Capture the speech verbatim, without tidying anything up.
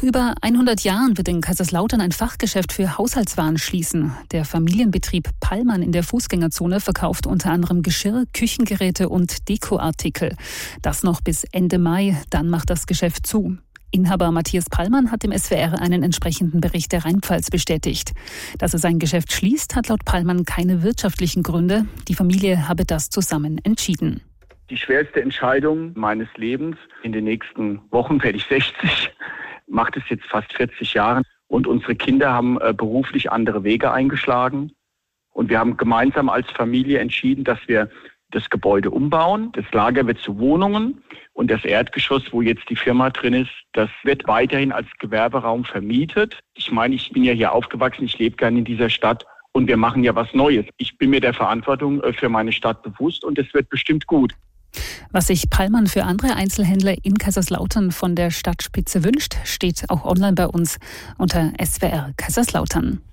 Nach über hundert Jahren wird in Kaiserslautern ein Fachgeschäft für Haushaltswaren schließen. Der Familienbetrieb Pallmann in der Fußgängerzone verkauft unter anderem Geschirr, Küchengeräte und Dekoartikel. Das noch bis Ende Mai, dann macht das Geschäft zu. Inhaber Matthias Pallmann hat dem S W R einen entsprechenden Bericht der Rheinpfalz bestätigt. Dass er sein Geschäft schließt, hat laut Pallmann keine wirtschaftlichen Gründe. Die Familie habe das zusammen entschieden. Die schwerste Entscheidung meines Lebens. In den nächsten Wochen werde ich sechzig, macht es jetzt fast vierzig Jahre. Und unsere Kinder haben äh, beruflich andere Wege eingeschlagen. Und wir haben gemeinsam als Familie entschieden, dass wir das Gebäude umbauen. Das Lager wird zu Wohnungen und das Erdgeschoss, wo jetzt die Firma drin ist, das wird weiterhin als Gewerberaum vermietet. Ich meine, ich bin ja hier aufgewachsen, ich lebe gerne in dieser Stadt und wir machen ja was Neues. Ich bin mir der Verantwortung für meine Stadt bewusst und es wird bestimmt gut. Was sich Pallmann für andere Einzelhändler in Kaiserslautern von der Stadtspitze wünscht, steht auch online bei uns unter S W R Kaiserslautern.